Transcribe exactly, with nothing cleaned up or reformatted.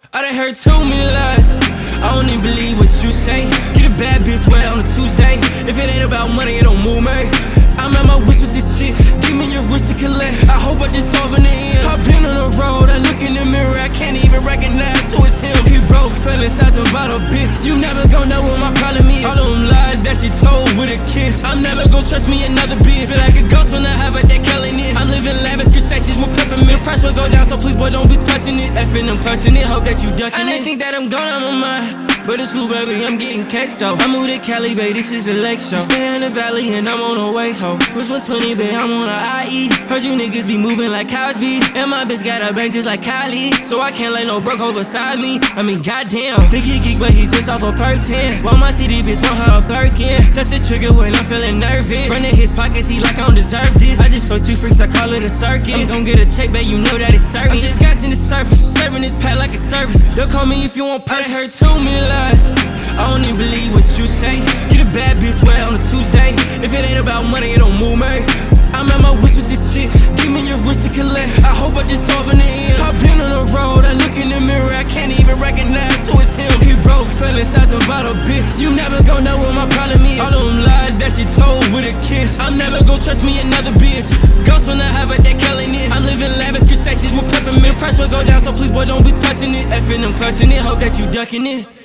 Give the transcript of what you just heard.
I done heard too many lies, I don't even believe what you say. Get a bad bitch wet on a Tuesday. If it ain't about money, it don't move me. I'm at my wish with this shit, give me your wish to collect. I hope I dissolve in the end. I've been on the road, I look in the mirror, I can't even recognize who it's him. He broke, feeling size about a bitch. You never gon' know what my problem is. All them lies that you told with a kiss. I'm never gon' trust me another bitch. Feel like a ghost when I have at that Kellen in. I'm living lavish, crustaceans with peppermint. The price will go down, so please boy don't be touching it. Effing, I'm clutching it, hope that you ducking it. And they think that I'm gone, I'm on mine. But it's cool, baby, I'm getting cake though. I moved to Cali, babe, this is the lake show. Stay in the valley and I'm on the way, ho. Push one twenty, babe, I'm on a I E. Heard you niggas be moving like Cosby. And my bitch got a bank just like Kylie. So I can't let no broke hoe beside me. I mean, goddamn. Think he geek, but he just off a perk ten. While my C D bitch want her a Birkin. Touch the trigger when I'm feeling nervous. Run in his pockets, he like I don't deserve this. I just fuck two freaks, I call it a circus. I'm gon' get a check, babe, you know that it's certain. I'm just scratching the surface, serving this pack like a service. They'll call me if you want purchase. I heard too many lies, I don't even believe what you say. Get a bad bitch wet on a Tuesday. If it ain't about money, it don't move me. I'm at my wish with this shit, give me your wish to collect. I hope I dissolve in the end. I've been on the road, I look in the mirror, I can't even recognize who it's him. He broke, feeling size about a bitch. You never gon' know what my problem is. All them lies that you told with a kiss. I'm never gon' trust me another bitch. Ghost when I have at that Kellen in. I'm living lavish, crustaceans with peppermint. Price will go down, so please boy don't be touching it. Effing, I'm clutching it, hope that you ducking it.